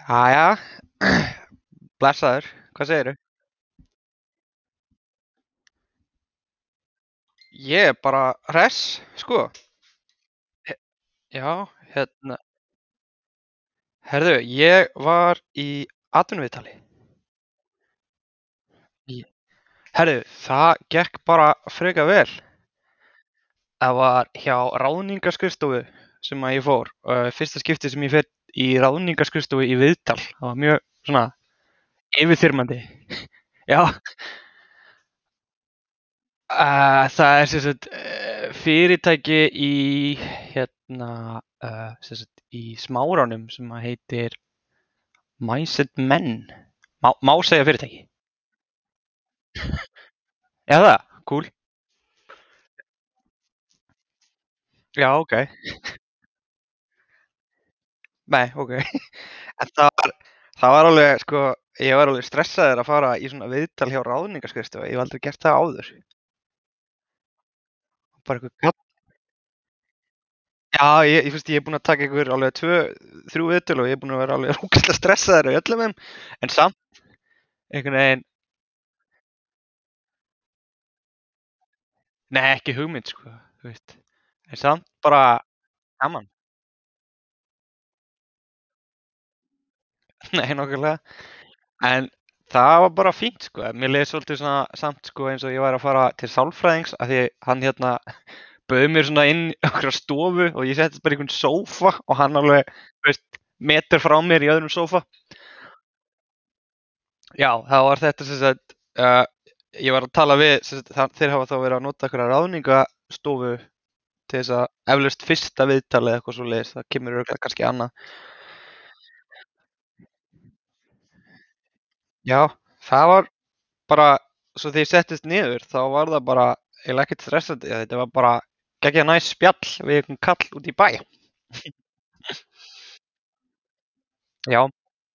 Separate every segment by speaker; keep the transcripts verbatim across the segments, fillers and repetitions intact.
Speaker 1: Jæja, blessaður, hvað segirðu? Ég er bara hress, sko. He- Já, hérna, herðu, ég var í atvinnuviðtali. Í- Herðu, það gekk bara freka vel. Það var hjá ráðningarskrifstofu sem að ég fór. Uh, fyrsta skipti sem ég fer í ráðningarskrifstofu í viðtal. Það var mjög, svona, yfirþyrmandi. Já, Uh, það er sem sagt uh, fyrirtæki í hérna uh, sem sagt í Smáranum sem að heitir Mindset Men. Má, má segja fyrirtæki? Já það, cool. Já, ok. Nei, ok. En það var, það var alveg, sko, ég var alveg stressaður að fara í svona viðtal hjá ráðningarskrifstofu. Ég hef aldrei gert það áður. Bara eitthvað kall. Já, ég, ég, fyrst, ég er búinn að taka einhver alveg tvö, þrjú viðtöl og ég er búinn að vera alveg rúkast stressaður í öllum þeim. En samt, einhvern veginn, nei, ekki hugmynd, sko, þú veist. En samt bara gaman. Nei, nokkulega. En það var bara fínt, sko. Mér leiði svolítið svona samt, sko, eins og ég væri að fara til sálfræðings af því hann hérna bauð mér svona inn í okkur stofu og ég settist bara í einhvern sófa og hann alveg, þú veist, metur frá mér í öðrum sófa. Já, það var þetta sem sagt, uh, ég var að tala við, sem sagt, það- þeir hafa þá verið að nota okkur ráðningastofu til þess að eflaust fyrsta viðtalið eða eitthvað svo leiðis, það kemur örugglega kannski annað. Já, það var bara, svo þegar ég settist niður, þá var það bara, ég ekkert stressandi, þetta var bara geggjað næs spjall við einhvern kall út í bæ. Já,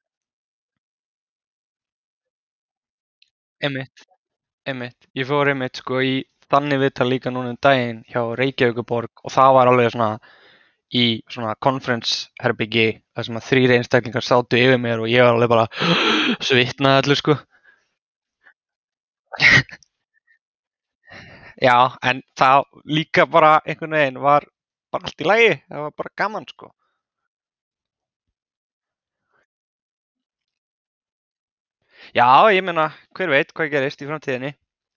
Speaker 1: einmitt, einmitt. Ég fór einmitt sko í þannig viðtal líka núna um daginn hjá Reykjavíkurborg og það var alveg svona í svona konferensherbyggi þar sem að þrýr einstaklingar sátu yfir mér og ég var alveg bara svitnaði allir sko. Já, en það líka bara einhvern veginn var bara allt í lagi, það var bara gaman sko. Já, ég meina, hver veit hvað gerist í framtíðinni.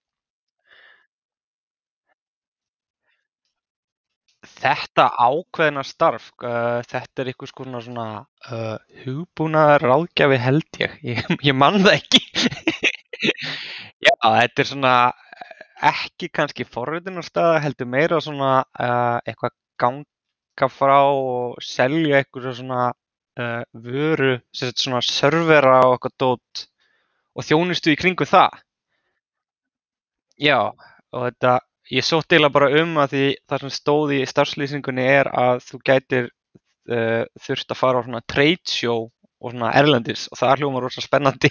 Speaker 1: Þetta ákveðna starf, uh, þetta er einhvers konar svona uh, hugbúnaðar ráðgjafi held ég, ég, ég man það ekki. Já, þetta er svona eh, ekki kannski forritunarstaða, heldur meira svona uh, eitthvað ganga frá og selja eitthvað svona uh, vöru, sem sagt svona servera og eitthvað dót og þjónustu í kringu það. Já, og þetta, ég sótt eiginlega bara um að því það sem stóð í starfslýsingunni er að þú gætir uh, þurft að fara á svona trade show og svona erlendis og það hljómar rosa spennandi.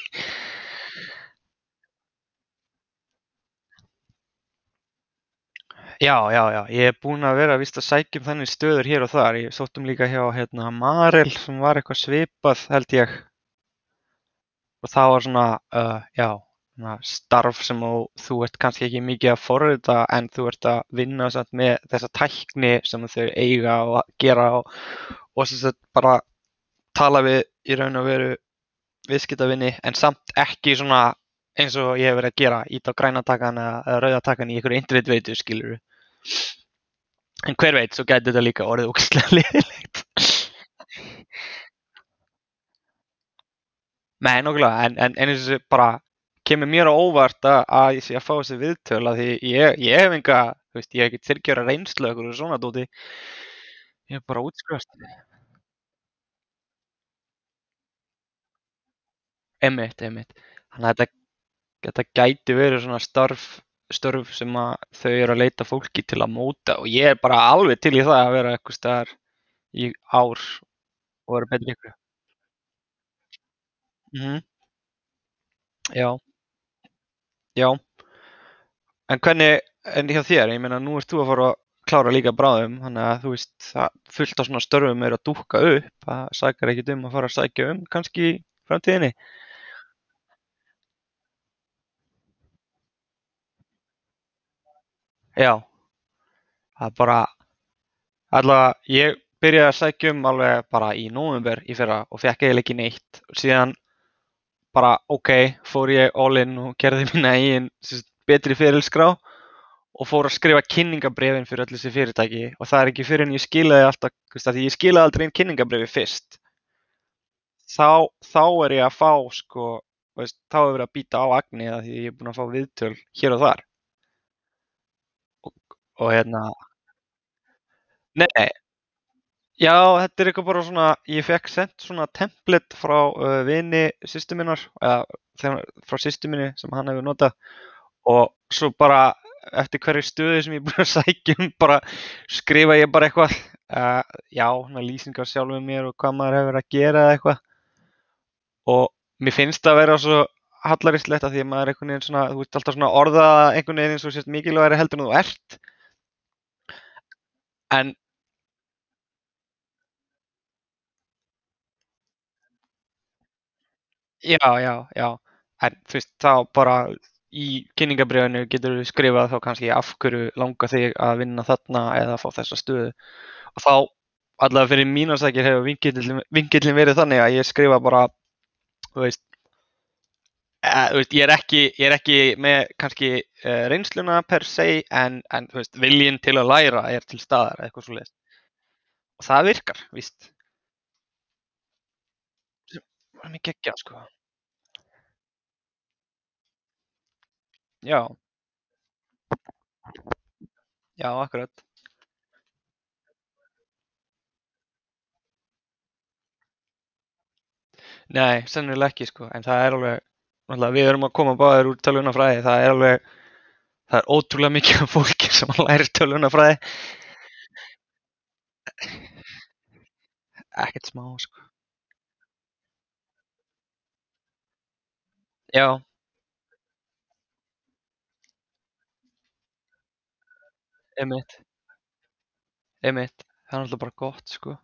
Speaker 1: Já, já, já, ég er búinn að vera víst að sækja um þannig stöður hér og þar. Ég sótt um líka hjá hérna Marel sem var eitthvað svipað held ég og það var svona, uh, já, svona starf sem þú, þú ert kannski ekki mikið að forrita en þú ert að vinna samt með þessa tækni sem þau eiga og að gera og, og sem sagt bara tala við í raun og veru viðskiptavinni en samt ekki svona eins og ég hef verið að gera, ít á græna takan eða, eða rauða takan í einhverju internetveitu, skilur. En hver veit, svo gæti þetta líka orðið ógeðslega leiðilegt. Nei, nokkulega, en, en, en eins og bara kemur mér á óvart að, að ég sé að fá þessi viðtöl að því ég, ég hef enga, þú veist, ég hef ekki þyrkjara reynslu eitthvað svona dóti, ég hef bara útskrifast. Einmitt, einmitt. Þannig að þetta, þetta gæti verið svona starf, störf sem að þau eru að leita fólki til að móta og ég er bara alveg til í það að vera eitthvað staðar í ár og vera betri ykkur. Mhm, já, já. En hvernig, en hjá þér, ég meina nú ert þú að fara að klára líka bráðum, þannig að þú veist, það fullt af svona störfum er að dúkka upp, það sakar ekkert um að fara að sækja um kannski í framtíðinni. Já, það er bara, allavega, ég byrjaði að sækja um alveg bara í nóvember í fyrra og fekk eiginlega ekki neitt. Síðan bara, ok, fór ég all in og gerði mína eigin sem sagt, betri ferilskrá og fór að skrifa kynningabrefin fyrir öll þessi fyrirtæki og það er ekki fyrir en ég skilaði alltaf, þú veist, af því ég skilaði aldrei inn kynningabrifi fyrst. Þá, þá er ég að fá, sko, þú veist, þá er verið að býta á agni að því ég er búin að fá viðtöl hér og þar. Og, og hérna, nei, já, þetta er eitthvað bara svona, ég fekk sendt svona template frá uh, vini systur minnar, eða þegar- frá systur minni sem hann hefur notað og svo bara eftir hverju stöðu sem ég er búin að sækja um bara skrifa ég bara eitthvað, uh, já, svona lýsingar sjálfum mér og hvað maður hefur að gera eða eitthvað og mér finnst það að vera svo hallaristlegt að því að maður er einhvern veginn svona, þú veist alltaf svona orða einhvern veginn eins og sért mikilvægari heldur en þú ert, en já, já, já, en þú veist þá bara í kynningabréfinu getur þú skrifað þá kannski af hverju langar þig að vinna þarna eða fá þessa stöðu og þá allavega fyrir mínasækir hefur vinkillin, vinkillin verið þannig að ég skrifa bara, þú veist, eh, þú veist ég er ekki, ég er ekki með kannski uh, reynsluna per se en, en þú veist, viljinn til að læra er til staðar eða eitthvað svoleiðis og það virkar, víst. Það er mikið geggjað, sko. Já, já, akkurat. Nei, sennilega ekki, sko, en það er alveg, náttúrulega, við erum að koma báðir úr tölvunarfræði, það er alveg, það er ótrúlega mikið af fólki sem lærir tölvunarfræði, ekkert smá, sko. Já, einmitt, einmitt, það er náttúrulega bara gott, sko.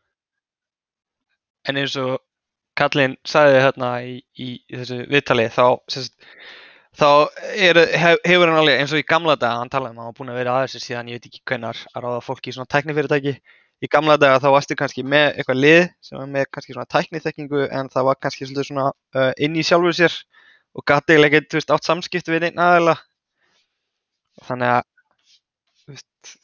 Speaker 1: En eins og kallinn sagði þarna í, í, í þessu viðtali, þá, sem sagt, þá er, hef, hefur hann alveg, eins og í gamla daga, hann talaði um að hann var búin að vera að þessu síðan ég veit ekki hvenær að ráða fólki í svona tæknifyrirtæki. Í gamla daga þá varstu kannski með eitthvað lið sem var með kannski svona tækniþekkingu en það var kannski svolítið svona uh, inn í sjálfur sér og gati eiginlega ekki, þú veist, átt samskipti við einn aðeila. Þannig að, þú veist,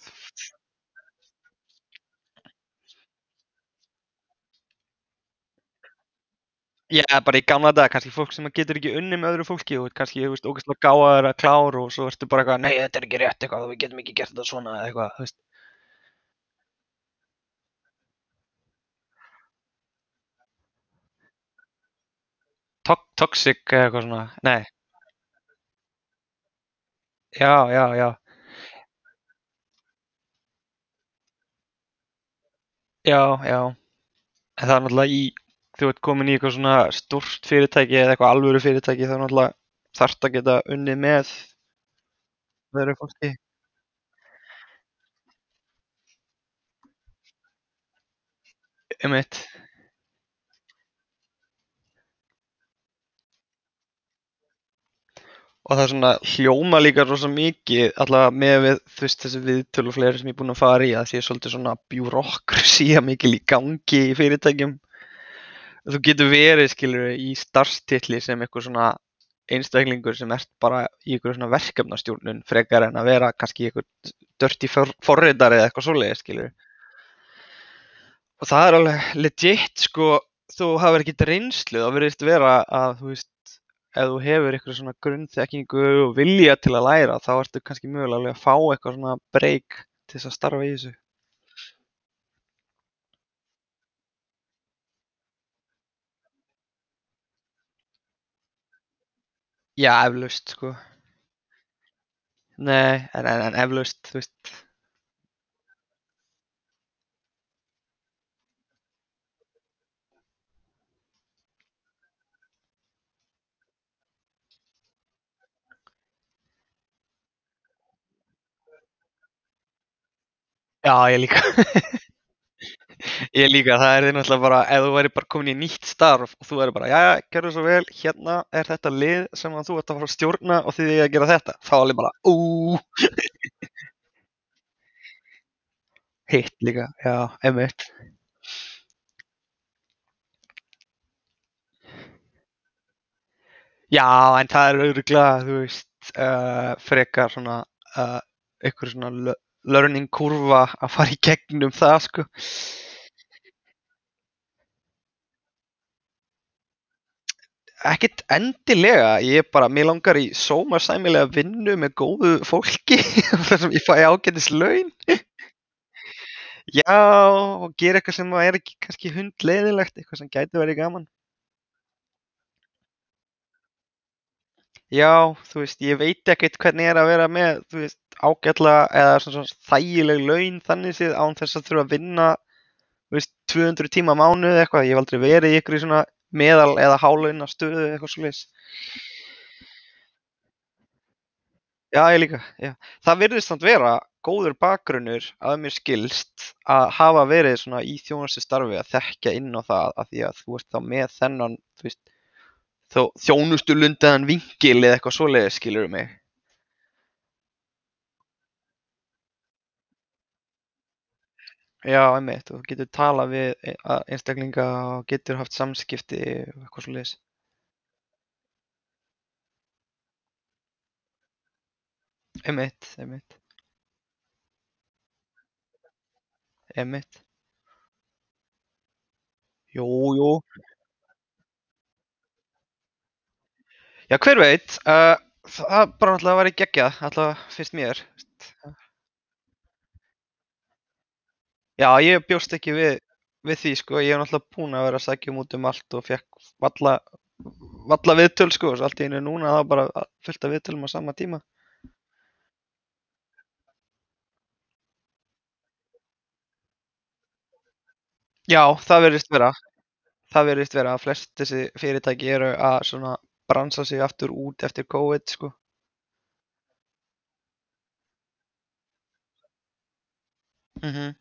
Speaker 1: já, bara í gamla daga, kannski fólk sem getur ekki unni með öðru fólki og kannski, þú veist, ógeðslega gáðaður að klár og svo ertu bara eitthvað, nei, þetta er ekki rétt eitthvað, við getum ekki gert þetta svona eða eitthvað, þú veist, to toxic eða eitthvað svona, nei, já, já, já, já, já, en það er náttúrulega í, þú ert komin í eitthvað svona stórt fyrirtæki eða eitthvað alvöru fyrirtæki, þá er náttúrulega þarft að geta unnið með öðru fólki, um eitt. Og það er svona hljóma líka rosa mikið allavega með við, þú veist, þessi viðtöl og fleiri sem ég er búinn að fara í að því er svolítið svona bjúrokrasía mikil í gangi í fyrirtækjum. Þú getur verið, skilur, í starfstitli sem eitthvað svona einstaklingur sem ert bara í eitthvað svona verkefnastjórnun frekar en að vera kannski í eitthvað dirty for forritari eða eitthvað svoleiðis, skilur. Og það er alveg legit, sko, þú hafir ekkert reynslu, þá virðist vera að, þú veist, ef þú hefur eitthvað svona grunnþekkingu og vilja til að læra, þá ertu kannski mögulega alveg að fá eitthvað svona break til þess að starfa í þessu. Já, eflaust, sko. Nei, en, en, en eflaust, þú veist. Já, ég líka. Ég líka, það er því náttúrulega bara, ef þú væri bara komin í nýtt starf og þú væri bara, jæja, gerðu svo vel, hérna er þetta lið sem að þú ert að fara að stjórna og þið er að gera þetta. Þá er alveg bara, ú, hitt líka, já, einmitt. Já, en það er auðvitað, þú veist, uh, frekar svona, uh, einhver svona le- learning kurva að fara í gegnum það, sko. Ekkert endilega, ég bara, mér langar í sómarsæmilega vinnu með góðu fólki þar sem ég fæ ágætis laun. Já, og gera eitthvað sem er ekki kannski hundleiðinlegt, eitthvað sem gæti verið gaman. Já, þú veist, ég veit ekkert hvernig er að vera með, þú veist, ágætlega eða svona, svona þægileg laun þannig séð án þess að þurfa að vinna, þú veist, tvö hundruð tíma á mánuði eða eitthvað. Ég hef aldrei verið í ykkur í svona meðal eða hálauna stöðu eða eitthvað svoleiðis. Já, ég líka, já. Það virðist samt vera góður bakgrunnur að mér skilst að hafa verið svona í þjónustustarfi að þekkja inn á það að því að þú ert þá með þennan, þú veist, þó, þjónustulundaðan vingil eða eitthvað svoleiðis, skilurðu mig. Já, einmitt, þú getur talað við e- a- einstaklinga og getur haft samskipti og eitthvað svoleiðis. Einmitt, einmitt, einmitt. Jú, jú. Já, hver veit, uh, það bara náttúrulega væri geggjað, alltaf fyrst mér. Já, ég bjóst ekki við, við því, sko. Ég hef náttúrulega búinn að vera að sækja um út um allt og fekk valla, valla viðtöl, sko. Svo allt í einu núna það bara fullt af viðtölum á sama tíma. Já, það virðist vera. Það virðist vera að flest þessi fyrirtæki eru að svona bransa sig aftur út eftir COVID, sko. Mhm,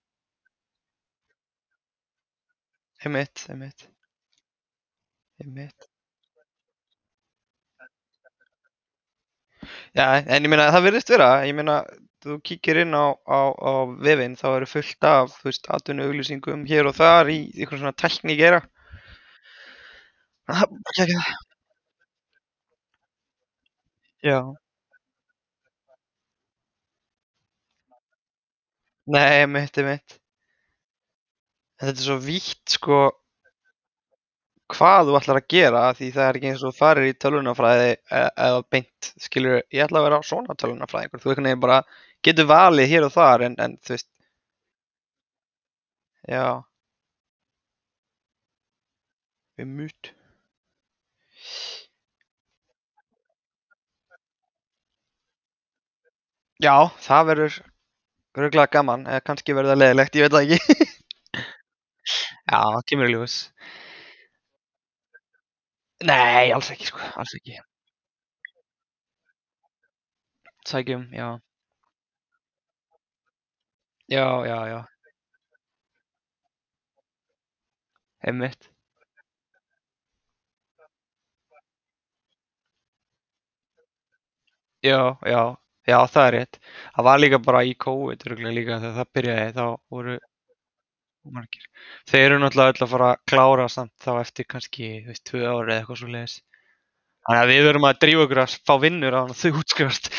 Speaker 1: einmitt, einmitt, einmitt. Já, en ég meina það virðist vera, ég meina þú kíkir inn á, á, á vefinn þá eru fullt af, þú veist, atvinnuauglýsingum hér og þar í einhvern svona tækni gera. Já, nei, einmitt, einmitt. En þetta er svo vítt, sko, hvað þú ætlar að gera því það er ekki eins og þú farir í tölvunarfræði e- eða beint, skilur, ég ætla að vera svona tölvunarfræðingur. Þú einhvern veginn bara getur valið hér og þar en, en þú veist, já, einmitt. Já, það verður örugglega gaman, eða kannski verður það leiðinlegt, ég veit það ekki. Já, það kemur í ljós. Nei, alls ekki, sko, alls ekki. Sækjum, já. Já, já, já, einmitt. Já, já, já, það er rétt. Það var líka bara í COVID örugglega líka þegar það byrjaði, þá voru margir. Þeir eru náttúrulega öll að fara að klára samt þá eftir kannski, þú veist, tvö ár eða eitthvað svoleiðis. Þannig að við verum að drífa okkur að fá vinnur á hann og þau útskrifast.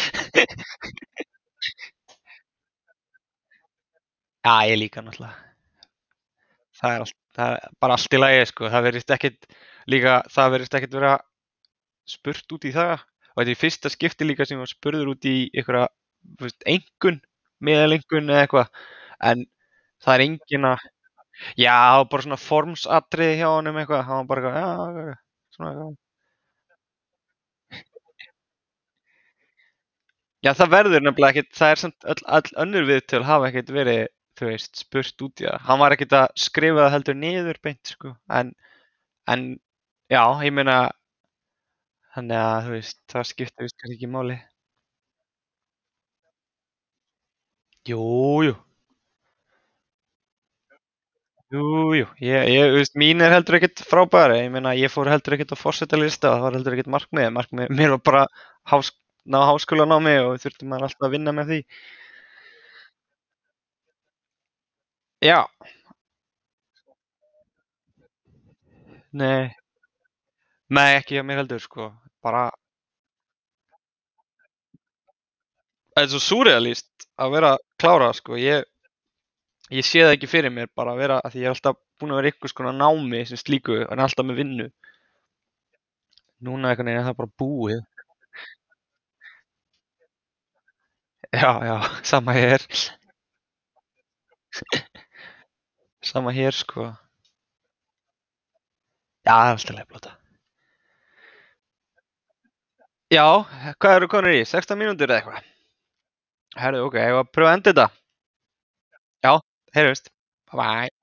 Speaker 1: Já, ég líka náttúrulega. Það er, allt, það er bara allt í lagi, sko. Það verðist ekkit líka, það verðist ekkit vera spurt út í það. Og þetta er í fyrsta skipti líka sem ég var spurður út í einhverja, þú veist, einkunn, meðalengun eða eitthvað. En það er engin að, já, það var bara svona formsatriði hjá honum eitthvað. Það var bara eitthvað, já, já, svona eitthvað. Já, það verður nefnilega ekkert, það er samt öll, öll önnur viðtöl hafa ekkert verið, þú veist, spurt út í það. Hann var ekkert að skrifa það heldur niður beint, sko. En, en, já, ég meina, þannig að, þú veist, það skiptir vist kannski ekki máli. Jú, jú. Jú, jú, ég, ég, þú veist, mín er heldur ekkert frábæri, ég meina, ég fór heldur ekkert á forsetalista og það var heldur ekkert markmið, markmið, mér var bara hás, ná háskólanámi og þurfti maður alltaf að vinna með því. Já, nei, nei, ekki hjá mér heldur, sko, bara, það er svo súrealíst að vera að klára, sko, ég, ég sé það ekki fyrir mér, bara að vera, að því ég er alltaf búin að vera ykkur skona námi sem slíku, en alltaf með vinnu. Núna einhvern veginn er það bara búið. Já, já, sama hér, sama hér, sko. Já, það er alltaf leið blóta. Já, hvað eru konur í? sextán mínútur eða eitthvað? Herðu, ok, ég var að pröfa að enda þetta. Já, heyrðust. Bye bye.